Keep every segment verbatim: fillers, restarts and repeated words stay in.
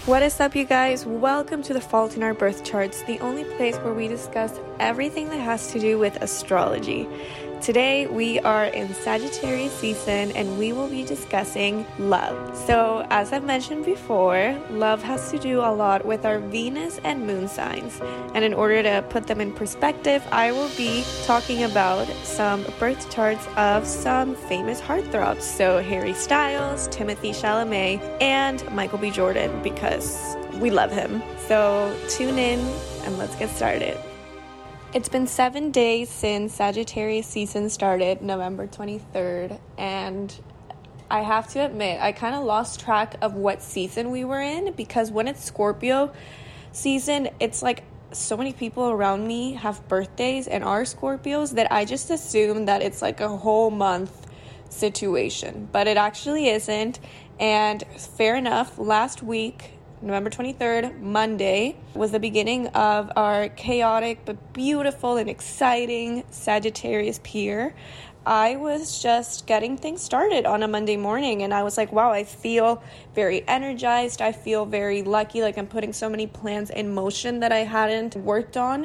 What is up, you guys? Welcome to the Fault in Our Birth Charts, the only place where we discuss everything that has to do with astrology. Today, we are in Sagittarius season and we will be discussing love. So, as I've mentioned before, love has to do a lot with our Venus and Moon signs. And in order to put them in perspective, I will be talking about some birth charts of some famous heartthrobs. So, Harry Styles, Timothée Chalamet, and Michael B. Jordan, because we love him. So, tune in and let's get started. It's been seven days since Sagittarius season started, November twenty-third, and I have to admit, I kind of lost track of what season we were in, because when it's Scorpio season, it's like so many people around me have birthdays and are Scorpios that I just assume that it's like a whole month situation, but it actually isn't. And fair enough, last week, November twenty-third, Monday, was the beginning of our chaotic but beautiful and exciting Sagittarius year. I was just getting things started on a Monday morning, and I was like, wow, I feel very energized. I feel very lucky, like I'm putting so many plans in motion that I hadn't worked on.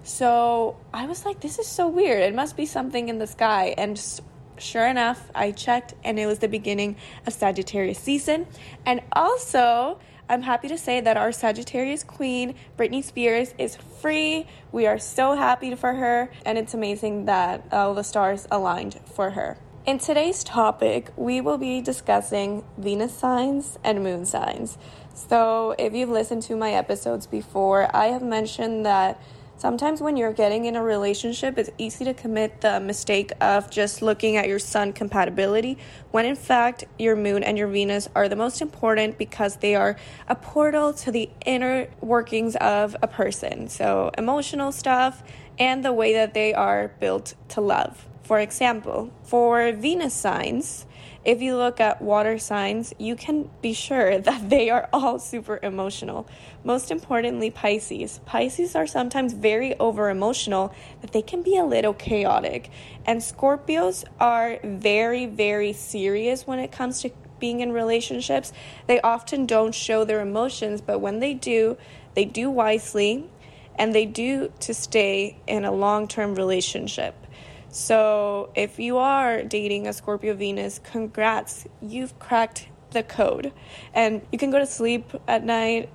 So I was like, this is so weird. It must be something in the sky. And sure enough, I checked, and it was the beginning of Sagittarius season. And also, I'm happy to say that our Sagittarius queen, Britney Spears, is free. We are so happy for her, and it's amazing that all the stars aligned for her. In today's topic, we will be discussing Venus signs and moon signs. So if you've listened to my episodes before, I have mentioned that sometimes when you're getting in a relationship, it's easy to commit the mistake of just looking at your sun compatibility, when in fact your moon and your Venus are the most important, because they are a portal to the inner workings of a person. So emotional stuff and the way that they are built to love. For example, for Venus signs, if you look at water signs, you can be sure that they are all super emotional. Most importantly, Pisces. Pisces are sometimes very over-emotional, but they can be a little chaotic. And Scorpios are very, very serious when it comes to being in relationships. They often don't show their emotions, but when they do, they do wisely, and they do to stay in a long-term relationship. So if you are dating a Scorpio Venus, congrats, you've cracked the code. And you can go to sleep at night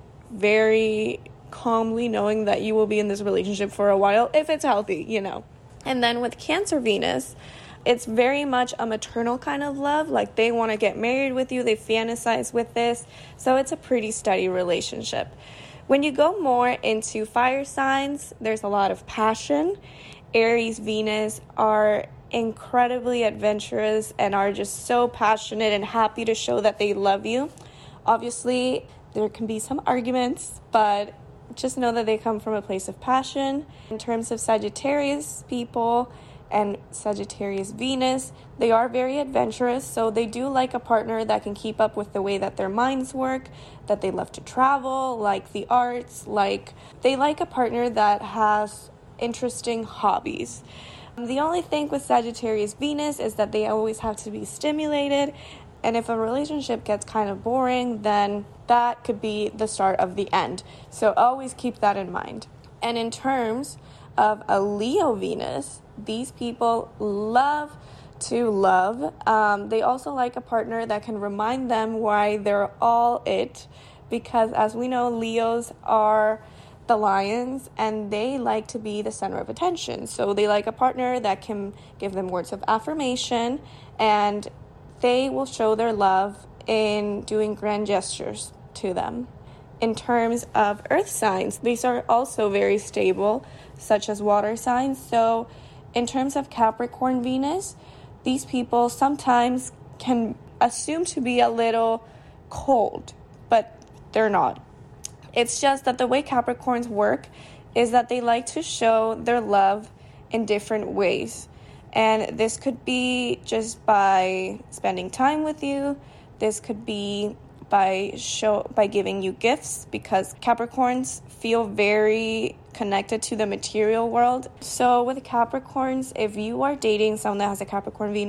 very calmly knowing that you will be in this relationship for a while, if it's healthy, you know. And then with Cancer Venus, it's very much a maternal kind of love. Like they want to get married with you, they fantasize with this. So it's a pretty steady relationship. When you go more into fire signs, there's a lot of passion. Aries, Venus are incredibly adventurous and are just so passionate and happy to show that they love you. Obviously, there can be some arguments, but just know that they come from a place of passion. In terms of Sagittarius people and Sagittarius Venus, they are very adventurous, so they do like a partner that can keep up with the way that their minds work, that they love to travel, like the arts, like they like a partner that has interesting hobbies. The only thing with Sagittarius Venus is that they always have to be stimulated, and if a relationship gets kind of boring, then that could be the start of the end. So always keep that in mind. And in terms of a Leo Venus, these people love to love. Um, they also like a partner that can remind them why they're all it, because as we know, Leos are the lions, and they like to be the center of attention. So they like a partner that can give them words of affirmation, and they will show their love in doing grand gestures to them. In terms of earth signs, these are also very stable, such as water signs. So in terms of Capricorn Venus, these people sometimes can assume to be a little cold, but they're not. It's just that the way Capricorns work is that they like to show their love in different ways. And this could be just by spending time with you. This could be by show by giving you gifts, because Capricorns feel very connected to the material world. So with Capricorns, if you are dating someone that has a Capricorn Venus,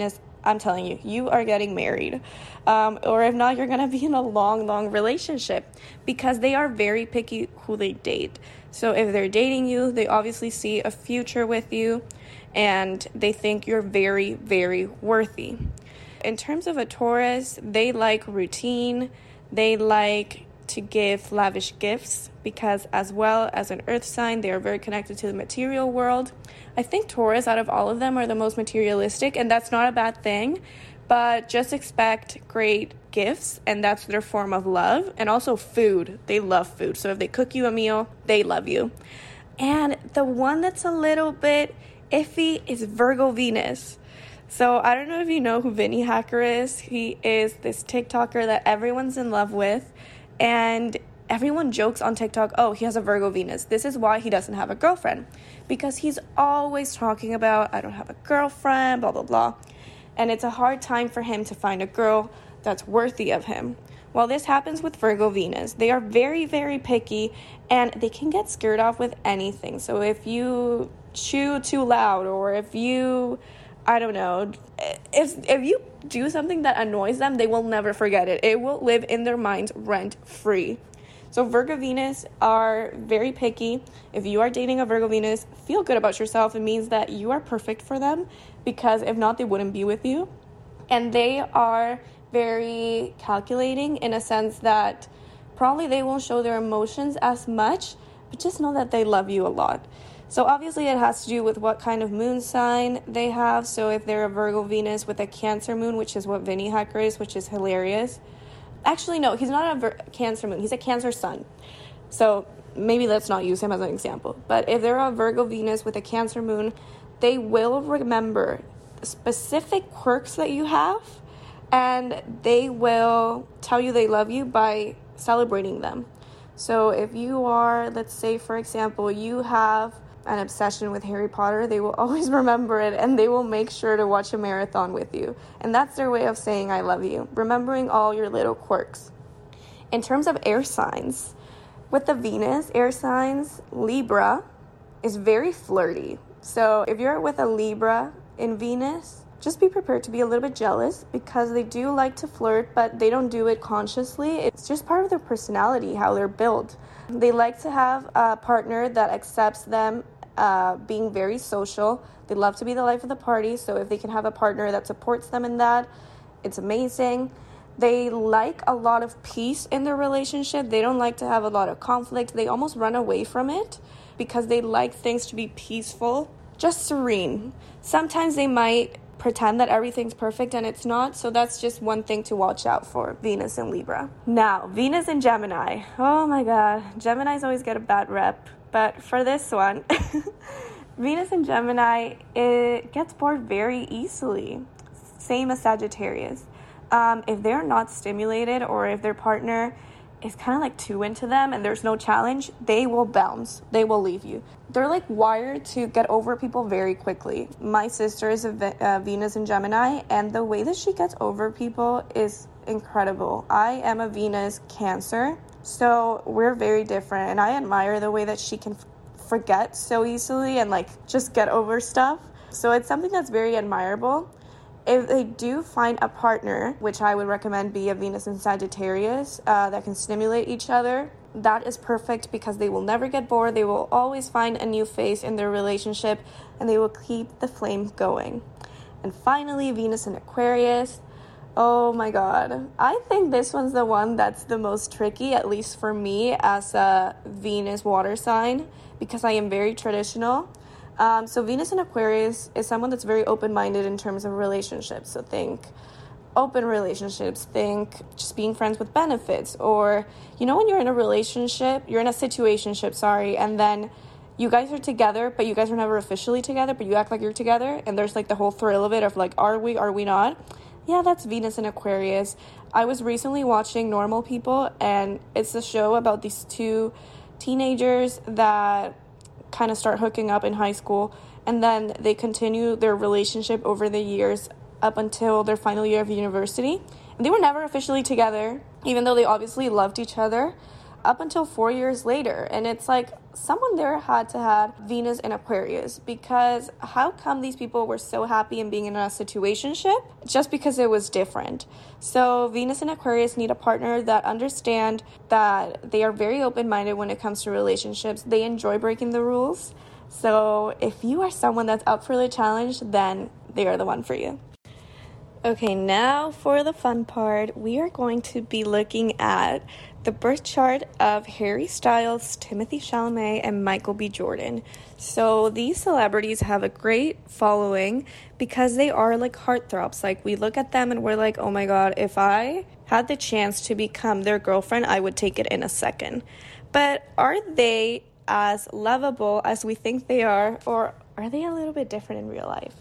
I'm telling you, you are getting married. Um, or if not, you're going to be in a long, long relationship, because they are very picky who they date. So if they're dating you, they obviously see a future with you, and they think you're very, very worthy. In terms of a Taurus, they like routine. They like to give lavish gifts, because as well as an earth sign, they are very connected to the material world. I think Taurus, out of all of them, are the most materialistic, and that's not a bad thing, but just expect great gifts, and that's their form of love. And also food. They love food. So if they cook you a meal, they love you. And the one that's a little bit iffy is Virgo Venus. So I don't know if you know who Vinny Hacker is. He is this TikToker that everyone's in love with, and everyone jokes on TikTok, oh, he has a Virgo Venus. This is why he doesn't have a girlfriend, because he's always talking about, I don't have a girlfriend, blah, blah, blah. And it's a hard time for him to find a girl that's worthy of him. Well, this happens with Virgo Venus. They are very, very picky, and they can get scared off with anything. So if you chew too loud, or if you, I don't know, if if you do something that annoys them, they will never forget it. It will live in their minds rent-free. So Virgo Venus are very picky. If you are dating a Virgo Venus, feel good about yourself. It means that you are perfect for them, because if not, they wouldn't be with you. And they are very calculating in a sense that probably they won't show their emotions as much, but just know that they love you a lot. So obviously it has to do with what kind of moon sign they have. So if they're a Virgo Venus with a Cancer moon, which is what Vinny Hacker is, which is hilarious. Actually, no, he's not a Vir- Cancer moon. He's a Cancer sun. So maybe let's not use him as an example. But if they're a Virgo Venus with a Cancer moon, they will remember specific quirks that you have, and they will tell you they love you by celebrating them. So if you are, let's say, for example, you have an obsession with Harry Potter, they will always remember it, and they will make sure to watch a marathon with you. And that's their way of saying I love you, remembering all your little quirks. In terms of air signs, with the Venus, air signs, Libra is very flirty. So if you're with a Libra in Venus, just be prepared to be a little bit jealous, because they do like to flirt, but they don't do it consciously. It's just part of their personality, how they're built. They like to have a partner that accepts them uh, being very social. They love to be the life of the party, so if they can have a partner that supports them in that, it's amazing. They like a lot of peace in their relationship. They don't like to have a lot of conflict. They almost run away from it, because they like things to be peaceful, just serene. Sometimes they might pretend that everything's perfect, and it's not, so that's just one thing to watch out for, Venus and Libra. Now, Venus and Gemini. Oh my god, Geminis always get a bad rep, but for this one, Venus and Gemini, it gets bored very easily, same as Sagittarius. Um, if they're not stimulated, or if their partner is kind of like too into them and there's no challenge, they will bounce. They will leave you. They're like wired to get over people very quickly. My sister is a Ve- uh, Venus and Gemini, and the way that she gets over people is incredible. I am a Venus Cancer, so we're very different, and I admire the way that she can f- forget so easily and like just get over stuff. So it's something that's very admirable. If they do find a partner, which I would recommend be a Venus and Sagittarius, uh, that can stimulate each other, that is perfect, because they will never get bored. They will always find a new phase in their relationship, and they will keep the flame going. And finally, Venus and Aquarius. Oh my god. I think this one's the one that's the most tricky, at least for me as a Venus water sign, because I am very traditional. Um, so Venus in Aquarius is someone that's very open-minded in terms of relationships. So think open relationships, think just being friends with benefits, or, you know, when you're in a relationship, you're in a situationship, sorry, and then you guys are together, but you guys are never officially together, but you act like you're together, and there's like the whole thrill of it of like, are we, are we not? Yeah, that's Venus in Aquarius. I was recently watching Normal People, and it's a show about these two teenagers that kind of start hooking up in high school, and then they continue their relationship over the years up until their final year of university. And they were never officially together, even though they obviously loved each other. up until four years later. And it's like someone there had to have Venus in Aquarius, because how come these people were so happy in being in a situationship? Just because it was different. So Venus and Aquarius need a partner that understand that they are very open-minded when it comes to relationships. They enjoy breaking the rules. So if you are someone that's up for the challenge, then they are the one for you. Okay, now for the fun part, we are going to be looking at the birth chart of Harry Styles, Timothée Chalamet, and Michael B. Jordan. So these celebrities have a great following because they are like heartthrobs. Like, we look at them and we're like, oh my god, if I had the chance to become their girlfriend, I would take it in a second. But are they as lovable as we think they are, or are they a little bit different in real life?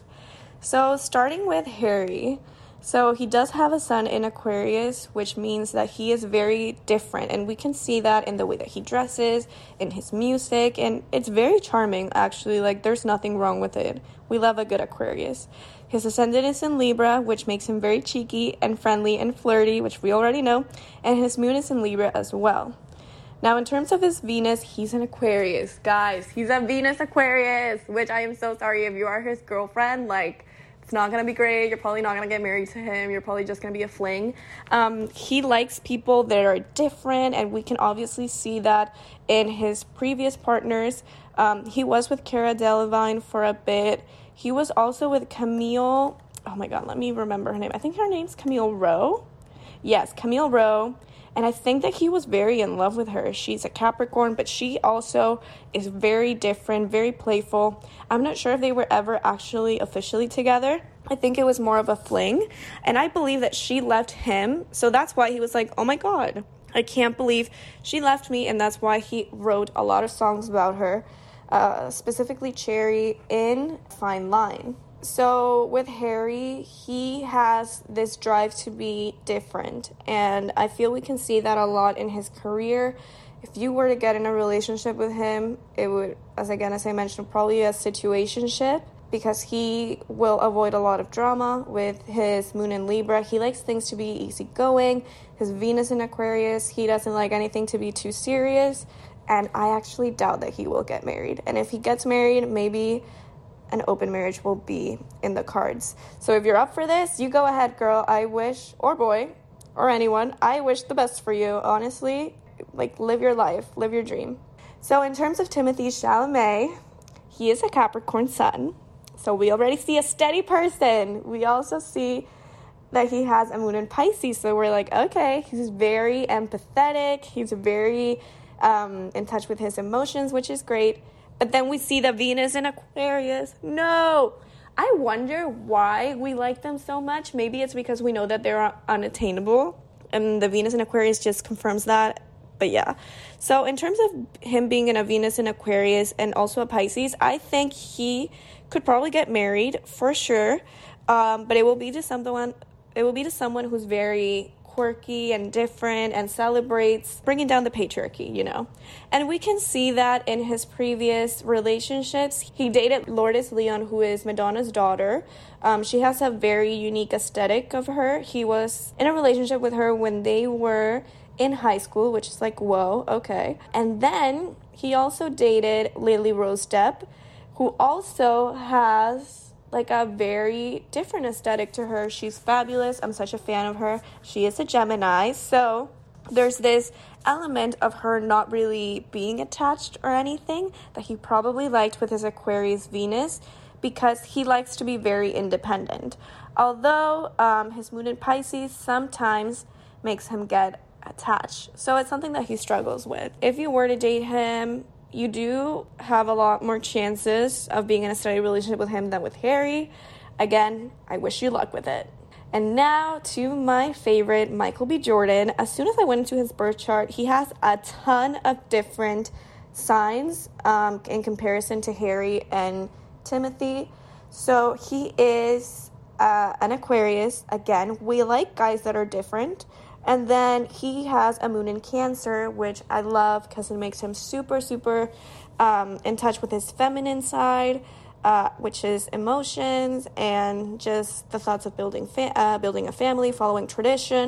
So starting with Harry, so he does have a sun in Aquarius, which means that he is very different, and we can see that in the way that he dresses, in his music, and it's very charming, actually. Like, there's nothing wrong with it. We love a good Aquarius. His ascendant is in Libra, which makes him very cheeky and friendly and flirty, which we already know, and his moon is in Libra as well. Now, in terms of his Venus, he's an Aquarius. Guys, he's a Venus Aquarius, which I am so sorry if you are his girlfriend. Like, it's not going to be great. You're probably not going to get married to him. You're probably just going to be a fling. Um, he likes people that are different, and we can obviously see that in his previous partners. Um, he was with Cara Delevingne for a bit. He was also with Camille. Oh, my God, let me remember her name. I think her name's Camille Rowe. Yes, Camille Rowe. And I think that he was very in love with her. She's a Capricorn, but she also is very different, very playful. I'm not sure if they were ever actually officially together. I think it was more of a fling. And I believe that she left him. So that's why he was like, oh my God, I can't believe she left me. And that's why he wrote a lot of songs about her, uh, specifically Cherry in Fine Line. So with Harry, he has this drive to be different, and I feel we can see that a lot in his career. If you were to get in a relationship with him, it would, as again, as I mentioned, probably a situationship, because he will avoid a lot of drama with his moon in Libra. He likes things to be easygoing. His Venus in Aquarius, he doesn't like anything to be too serious, and I actually doubt that he will get married. And if he gets married, maybe an open marriage will be in the cards. So if you're up for this, you go ahead, girl. I wish, or boy, or anyone, I wish the best for you. Honestly, like, live your life, live your dream. So in terms of Timothée Chalamet, he is a Capricorn sun. So we already see a steady person. We also see that he has a moon in Pisces. So we're like, okay, he's very empathetic. He's very um, in touch with his emotions, which is great. But then we see the Venus in Aquarius. No! I wonder why we like them so much. Maybe it's because we know that they're unattainable, and the Venus in Aquarius just confirms that. But yeah. So in terms of him being in a Venus in Aquarius and also a Pisces, I think he could probably get married for sure. Um, but it will be to someone. It will be to someone who's very quirky and different and celebrates bringing down the patriarchy, you know. And we can see that in his previous relationships. He dated Lourdes Leon, who is Madonna's daughter. Um, she has a very unique aesthetic of her. He was in a relationship with her when they were in high school, which is like, whoa, okay. And then he also dated Lily Rose Depp, who also has like a very different aesthetic to her. She's fabulous. I'm such a fan of her. She is a Gemini. So there's this element of her not really being attached or anything that he probably liked with his Aquarius Venus, because he likes to be very independent. Although um, his moon in Pisces sometimes makes him get attached. So it's something that he struggles with. If you were to date him, you do have a lot more chances of being in a steady relationship with him than with Harry. Again, I wish you luck with it. And now to my favorite, Michael B. Jordan. As soon as I went into his birth chart, he has a ton of different signs um, in comparison to Harry and Timothée. So he is uh, an Aquarius. Again, we like guys that are different. And then he has a moon in Cancer, which I love because it makes him super, super um, in touch with his feminine side, uh, which is emotions and just the thoughts of building fa- uh, building a family, following tradition.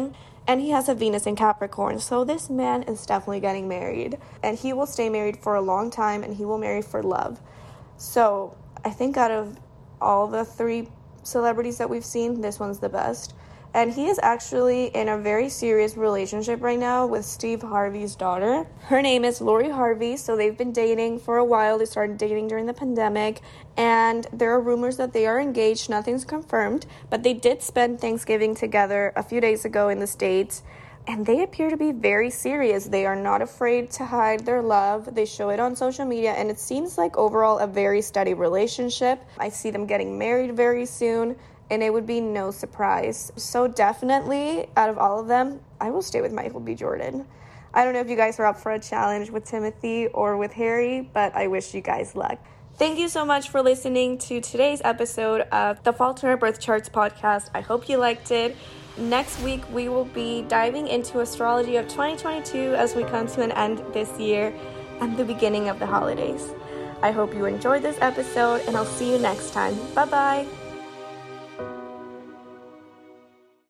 and he has a Venus in Capricorn. So this man is definitely getting married, and he will stay married for a long time, and he will marry for love. So I think out of all the three celebrities that we've seen, this one's the best. And he is actually in a very serious relationship right now with Steve Harvey's daughter. Her name is Lori Harvey, so they've been dating for a while. They started dating during the pandemic, and there are rumors that they are engaged. Nothing's confirmed, but they did spend Thanksgiving together a few days ago in the States, and they appear to be very serious. They are not afraid to hide their love. They show it on social media, and it seems like overall a very steady relationship. I see them getting married very soon, and it would be no surprise. So definitely, out of all of them, I will stay with Michael B. Jordan. I don't know if you guys are up for a challenge with Timothy or with Harry, but I wish you guys luck. Thank you so much for listening to today's episode of the Fault in Our Birth Charts podcast. I hope you liked it. Next week, we will be diving into astrology of twenty twenty-two as we come to an end this year and the beginning of the holidays. I hope you enjoyed this episode, and I'll see you next time. Bye-bye.